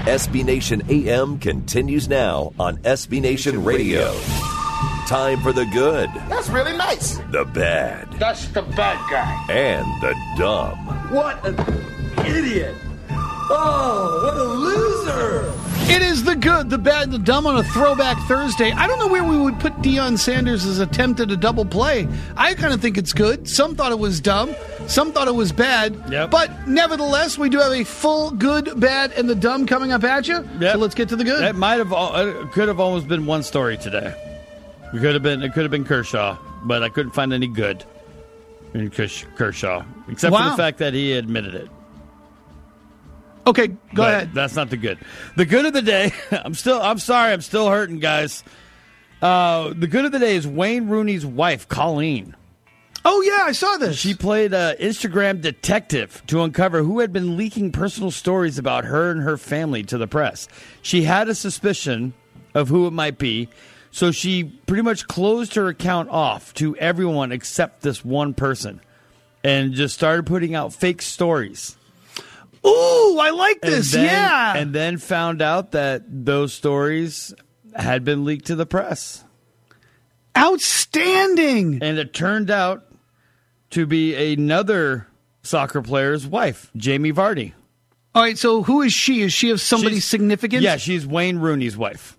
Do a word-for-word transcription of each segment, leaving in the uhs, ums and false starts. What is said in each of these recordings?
S B Nation A M continues now on S B Nation Radio. Time for the good, That's really nice. the bad, That's the bad guy. and the dumb. What an idiot. Oh, what a loser. It is the good, the bad, and the dumb on a Throwback Thursday. I don't know where we would put Deion Sanders' attempt at a double play. I kind of think it's good. Some thought it was dumb. Some thought it was bad. Yep. But nevertheless, we do have a full good, bad, and the dumb coming up at you. Yep. So let's get to the good. It might have, al- it could have almost been one story today. It could have been, it could have been Kershaw, but I couldn't find any good in Kersh- Kershaw, except for Wow. the fact that he admitted it. Okay, go But ahead. That's not the good. The good of the day. I'm still. I'm sorry. I'm still hurting, guys. Uh, the good of the day is Wayne Rooney's wife, Colleen. Oh, yeah, I saw this. She played an Instagram detective to uncover who had been leaking personal stories about her and her family to the press. She had a suspicion of who it might be, so she pretty much closed her account off to everyone except this one person and just started putting out fake stories. Ooh, I like this. And then, yeah. And then found out that those stories had been leaked to the press. Outstanding. And it turned out to be another soccer player's wife, Jamie Vardy. All right, so who is she? Is she of somebody She's- significant? Yeah, she's Wayne Rooney's wife.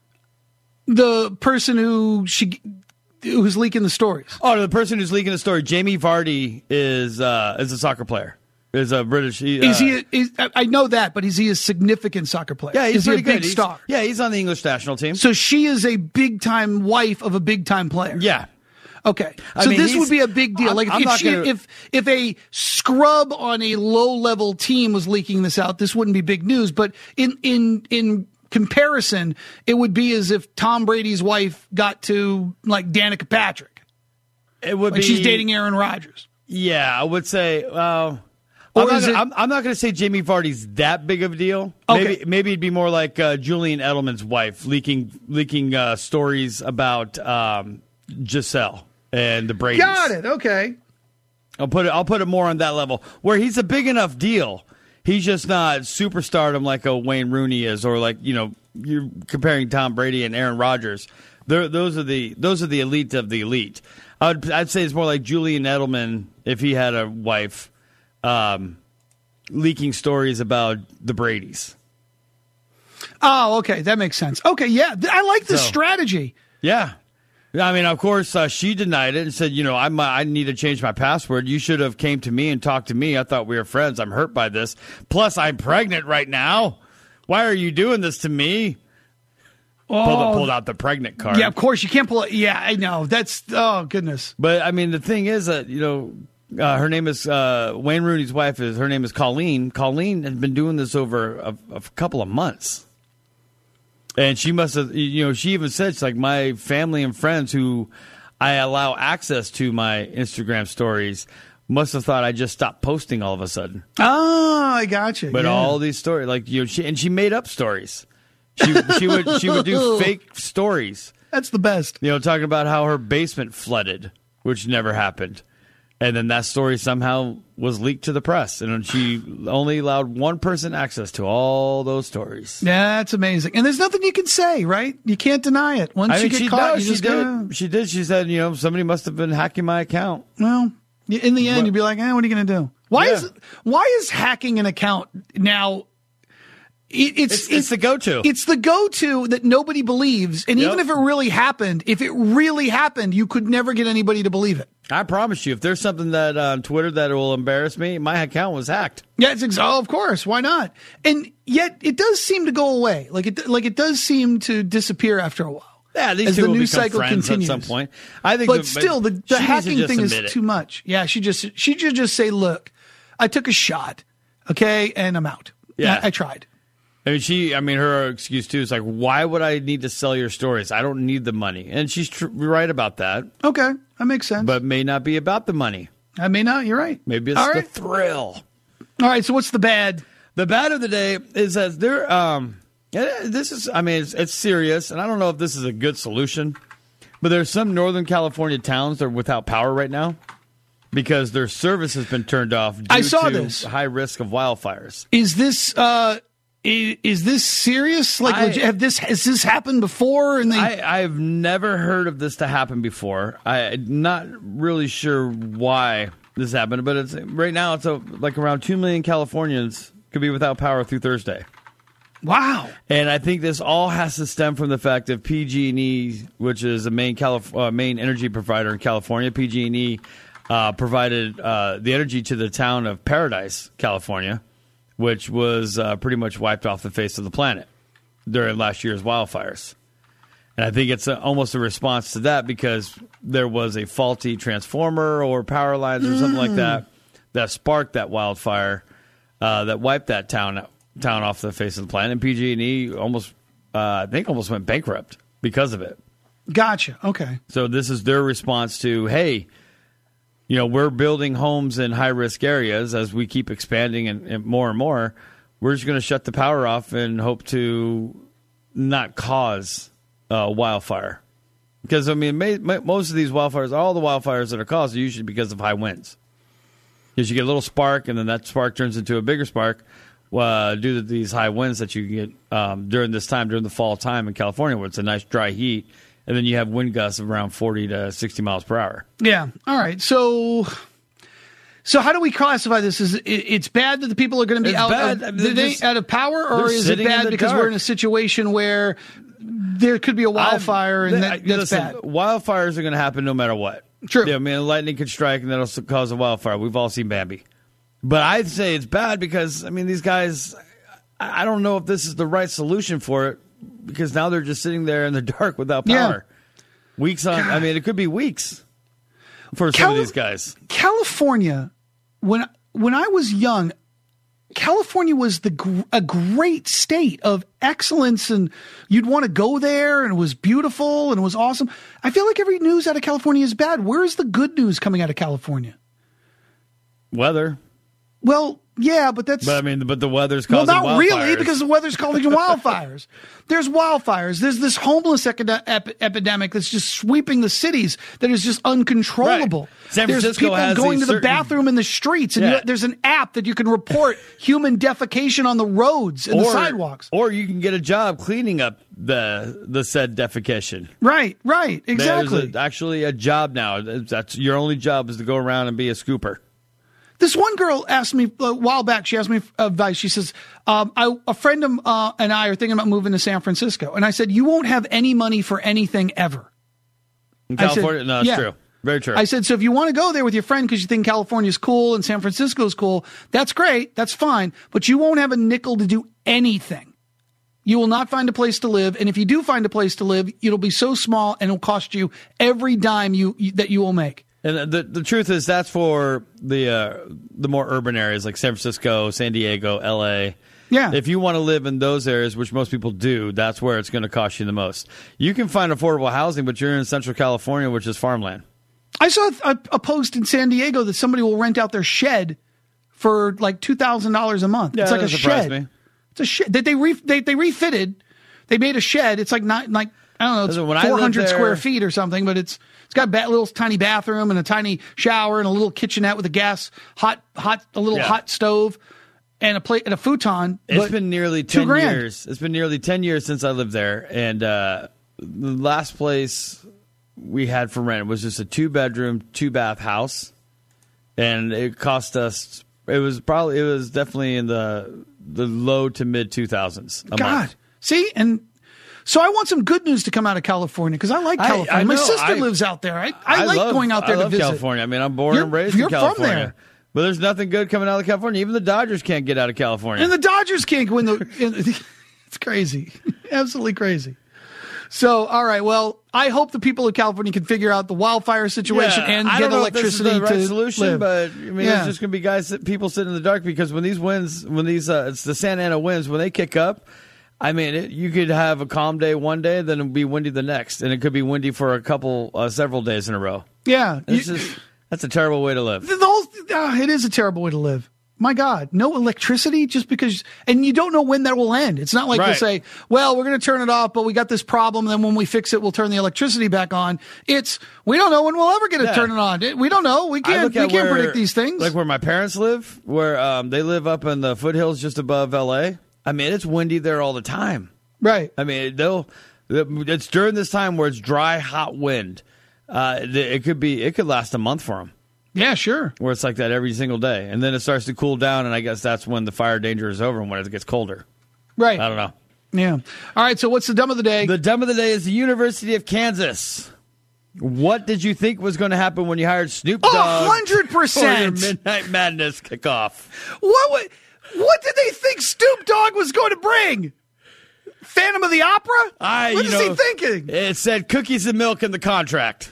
The person who she who's leaking the stories. Oh, the person who's leaking the story, Jamie Vardy, is uh, is a soccer player. Is a British. He, uh, Is he? A, is, I know that, but is he a significant soccer player? Yeah, he's is he a pretty big good. He's- star? Yeah, he's on the English national team. So she is a big time wife of a big time player. Yeah. Okay. I So mean, this he's- would be a big deal. I'm- Like I'm if not she, gonna- if if a scrub on a low level team was leaking this out, this wouldn't be big news. But in in in comparison, it would be as if Tom Brady's wife got to like Danica Patrick. It would Like be. she's dating Aaron Rodgers. Yeah, I would say. Uh, Or I'm, not is gonna, it- I'm, I'm not going to say Jamie Vardy's that big of a deal. Okay. Maybe maybe it'd be more like uh, Julian Edelman's wife leaking leaking uh, stories about um, Giselle and the Brady's. Got it. Okay. I'll put it. I'll put it more on that level where he's a big enough deal. He's just not superstardom like a Wayne Rooney is, or like you know you're comparing Tom Brady and Aaron Rodgers. They're, those are the those are the elite of the elite. I'd I'd say it's more like Julian Edelman if he had a wife, um, leaking stories about the Bradys. Oh, okay. That makes sense. Okay. Yeah. Th- I like this So- strategy. Yeah. I mean, of course, uh, she denied it and said, you know, I'm, I need to change my password. You should have came to me and talked to me. I thought we were friends. I'm hurt by this. Plus, I'm pregnant right now. Why are you doing this to me? Oh, Pulled, pulled out the pregnant card. yeah. Of course, you can't pull it. Yeah, I know. That's oh goodness. But, I mean, the thing is that, you know, uh, her name is uh, Wayne Rooney's wife. Is Her name is Colleen. Colleen has been doing this over a, a couple of months. And she must have, you know, she even said, she's like, my family and friends who I allow access to my Instagram stories must have thought I just stopped posting all of a sudden. Oh, I got you. But yeah. all these stories, like, you know, she, and she made up stories. She, she would she would do fake stories, That's the best. you know, talking about how her basement flooded, which never happened. And then that story somehow was leaked to the press. And she only allowed one person access to all those stories. Yeah, that's amazing. And there's nothing you can say, right? You can't deny it. Once I you mean, get she, caught, no, you she just did. go. She did. She said, you know, somebody must have been hacking my account. Well, in the end, But- you'd be like, eh, what are you going to do? Why Yeah. is why is hacking an account now? It, it's, It's, it's the go-to. It's the go-to that nobody believes. And even Yep. if it really happened, if it really happened, you could never get anybody to believe it. I promise you, if there's something that uh, on Twitter that will embarrass me, my account was hacked. Yeah, it's ex- oh, of course. Why not? And yet it does seem to go away. Like it, like it does seem to disappear after a while. Yeah, these as two the will news become cycle friends continues. at some point. I think, But the- still, the, she the needs to hacking just thing is admit it. too much. Yeah, she just she should just say, "Look, I took a shot, okay, and I'm out. Yeah. I, I tried." I mean, she. I mean, her excuse too is like, "Why would I need to sell your stories? I don't need the money." And she's tr- right about that, Okay, that makes sense. but may not be about the money. I may not. You're right. Maybe it's All the right. thrill. All right. So what's the bad? The bad of the day is that there. Um, eh, this is. I mean, it's, it's serious, and I don't know if this is a good solution. But there's some Northern California towns that are without power right now because their service has been turned off due I saw to this. high risk of wildfires. Is this uh, is, is this serious? Like, I, legit, have this has this happened before? And they, I, I've never heard of this to happen before. I'm not really sure why this happened, but it's right now it's a, like around two million Californians could be without power through Thursday. Wow. And I think this all has to stem from the fact that P G and E, which is a main Calif- uh, main energy provider in California, P G and E uh, provided uh, the energy to the town of Paradise, California, which was uh, pretty much wiped off the face of the planet during last year's wildfires. And I think it's a, almost a response to that because there was a faulty transformer or power lines or something mm. like that that sparked that wildfire uh, that wiped that town town off the face of the planet. And P G and E almost, uh, I think, almost went bankrupt because of it. Gotcha. Okay. So this is their response to, hey, you know, we're building homes in high-risk areas as we keep expanding and, and more and more. We're just going to shut the power off and hope to not cause uh, wildfire. Because, I mean, may, may, most of these wildfires, all the wildfires that are caused are usually because of high winds. Because you get a little spark, and then that spark turns into a bigger spark uh, due to these high winds that you get um, during this time, during the fall time in California, where it's a nice dry heat. And then you have wind gusts of around forty to sixty miles per hour. Yeah. All right. So, so how do we classify this? Is it, it's bad that the people are going to be it's out bad. of, I mean, they, out of power, or is it bad because dark. we're in a situation where there could be a wildfire I'm, and that, that's listen, bad? Wildfires are going to happen no matter what. True. Yeah, I mean, lightning could strike and that'll cause a wildfire. We've all seen Bambi. But I'd say it's bad because, I mean, these guys, I don't know if this is the right solution for it because now they're just sitting there in the dark without power. Yeah. Weeks on, God. I mean, it could be weeks for some Cali- of these guys. California, when when I was young, California was the gr- a great state of excellence, and you'd want to go there, and it was beautiful, and it was awesome. I feel like every news out of California is bad. Where's the good news coming out of California? Weather. Well, yeah, but that's... But I mean, but the weather's causing wildfires. Well, not wildfires. really, because the weather's causing wildfires. There's wildfires. There's this homeless epid- ep- epidemic that's just sweeping the cities that is just uncontrollable. Right. San There's Francisco people has going to the certain... bathroom in the streets, and yeah. you, there's an app that you can report human defecation on the roads and or, the sidewalks. Or you can get a job cleaning up the the said defecation. Right, right, exactly. There's a, actually a job now. That's your only job is to go around and be a scooper. This one girl asked me a while back, she asked me advice. She says, um, I, a friend of, uh, and I are thinking about moving to San Francisco. And I said, you won't have any money for anything ever. In California? Said, no, that's yeah. true. Very true. I said, so if you want to go there with your friend because you think California's cool and San Francisco's cool, that's great. That's fine. But you won't have a nickel to do anything. You will not find a place to live. And if you do find a place to live, it'll be so small and it'll cost you every dime you, you that you will make. And the the truth is that's for the uh, the more urban areas like San Francisco, San Diego, L A. Yeah. If you want to live in those areas, which most people do, that's where it's going to cost you the most. You can find affordable housing, but you're in Central California, which is farmland. I saw a, a post in San Diego that somebody will rent out their shed for like two thousand dollars a month. Yeah, it's like that a surprised shed. me. It's a shed that they, re, they they refitted. They made a shed. It's like not like I don't know. It's Listen, when I four hundred lived there- square feet or something, but it's it's got a ba- little tiny bathroom and a tiny shower and a little kitchenette with a gas hot hot a little Yeah. hot stove and a plate and a futon. It's but been nearly two ten grand. years. It's been nearly ten years since I lived there, and uh, the last place we had for rent was just a two bedroom, two bath house, and it cost us. It was probably it was definitely in the the low to mid two thousands a God, month. see and. So I want some good news to come out of California because I like I- California. I My know, sister I- lives out there. I, I, like love, going out there I to love visit. California. I mean, I'm born You're- and raised you're in from California. there. But there's nothing good coming out of California. Even the Dodgers can't get out of California. And the Dodgers can't win the. It's crazy, absolutely crazy. So, all right. Well, I hope the people of California can figure out the wildfire situation Yeah, and I get don't know electricity if this is the right to solution, live. but I mean, Yeah. it's just going to be guys, that people sitting in the dark because when these winds, when these, uh, it's the Santa Ana winds, when they kick up. I mean, it, you could have a calm day one day, then it'll be windy the next, and it could be windy for a couple, uh, several days in a row. Yeah, It's you- just, that's a terrible way to live. the whole, uh, it is a terrible way to live. My God, no electricity just because, and you don't know when that will end. It's not like Right. they'll say, well, we're going to turn it off, but we got this problem. And then when we fix it, we'll turn the electricity back on. It's, we don't know when we'll ever get to Yeah. turn it on. It- We don't know. We I can't, look we at can't where- predict these things. Like where my parents live, where um, they live up in the foothills just above L A. I mean, it's windy there all the time. Right. I mean, they'll. It's during this time where it's dry, hot wind. Uh, it could be. It could last a month for them. Yeah, sure. Where it's like that every single day, and then it starts to cool down, and I guess that's when the fire danger is over and when it gets colder. Right. I don't know. Yeah. All right. So, what's the dumb of the day? The dumb of the day is the University of Kansas. What did you think was going to happen when you hired Snoop Dogg? Oh, one hundred percent. For your Midnight Madness kickoff. What, what, what did they think Snoop Dogg was going to bring? Phantom of the Opera? I, what you is know, he thinking? It said cookies and milk in the contract.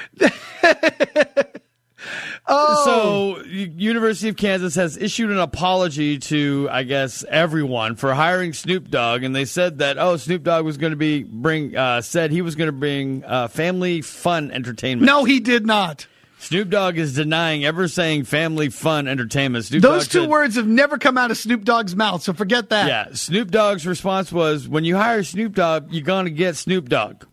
Oh. So, University of Kansas has issued an apology to, I guess, everyone for hiring Snoop Dogg, and they said that, oh, Snoop Dogg was going to be bring uh, said he was going to bring uh, family fun entertainment. No, he did not. Snoop Dogg is denying ever saying family fun entertainment. Snoop Those Dogg two said, words have never come out of Snoop Dogg's mouth, so forget that. Yeah, Snoop Dogg's response was, when you hire Snoop Dogg, you're going to get Snoop Dogg.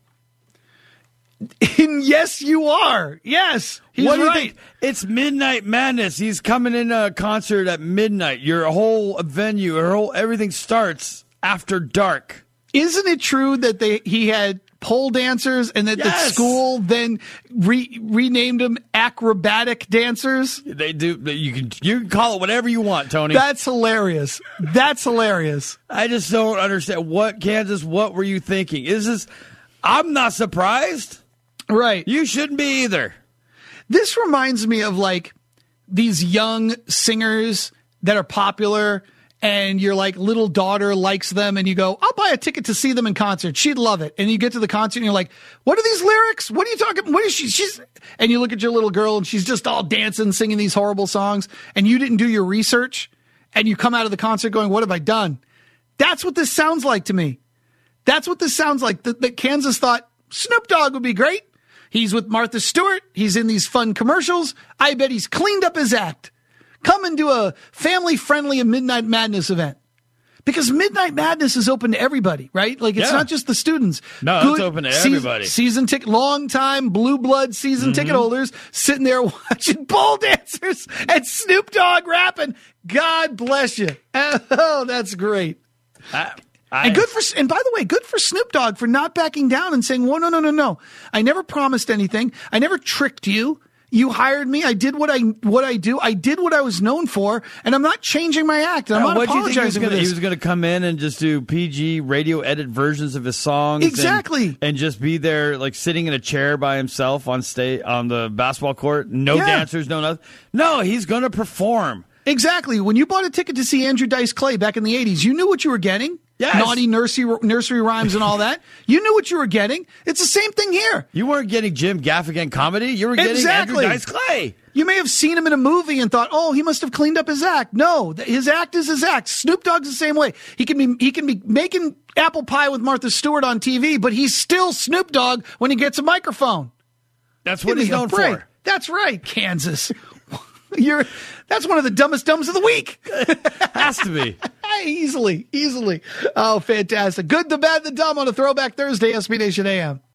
And yes, you are. Yes, he's what do you right. think? It's Midnight Madness. He's coming in a concert at midnight. Your whole venue, your whole everything starts after dark. Isn't it true that they he had pole dancers and that Yes. the school then re, renamed them acrobatic dancers? They do. You can you can call it whatever you want, Tony. That's hilarious. That's hilarious. I just don't understand. What, Kansas? What were you thinking? Is this? I'm not surprised. Right. You shouldn't be either. This reminds me of like these young singers that are popular and your like little daughter likes them and you go, I'll buy a ticket to see them in concert. She'd love it. And you get to the concert and you're like, what are these lyrics? What are you talking? What is she? She's, and you look at your little girl and she's just all dancing, singing these horrible songs and you didn't do your research and you come out of the concert going, what have I done? That's what this sounds like to me. That's what this sounds like. That, that Kansas thought Snoop Dogg would be great. He's with Martha Stewart. He's in these fun commercials. I bet he's cleaned up his act. Come and do a family-friendly Midnight Madness event. Because Midnight Madness is open to everybody, right? Like, it's Yeah. not just the students. No, Good it's open to season, everybody. Season ticket, long-time blue blood season Mm-hmm. ticket holders sitting there watching pole dancers and Snoop Dogg rapping. God bless you. Oh, that's great. I, I, And good for, and by the way, good for Snoop Dogg for not backing down and saying, "Whoa, no, no, no, no! I never promised anything. I never tricked you. You hired me. I did what I what I do. I did what I was known for, and I'm not changing my act. I'm Uh, not what do you think he was apologizing gonna, for this." He was going to come in and just do P G radio edit versions of his songs, Exactly. and, and just be there like sitting in a chair by himself on stage on the basketball court. No Yeah. dancers, no nothing. No, he's going to perform. Exactly. When you bought a ticket to see Andrew Dice Clay back in the eighties, you knew what you were getting. Yes. Naughty nursery nursery rhymes and all that. You knew what you were getting. It's the same thing here. You weren't getting Jim Gaffigan comedy. You were getting Exactly. Andrew Dice Clay. You may have seen him in a movie and thought, "Oh, he must have cleaned up his act." No, th- his act is his act. Snoop Dogg's the same way. He can be he can be making apple pie with Martha Stewart on T V, but he's still Snoop Dogg when he gets a microphone. That's what Give he's me a known break. for. That's right, Kansas. You're that's one of the dumbest dumbs of the week. Has to be. easily, easily. Oh, fantastic. Good, the bad, the dumb on a Throwback Thursday, S B Nation A M.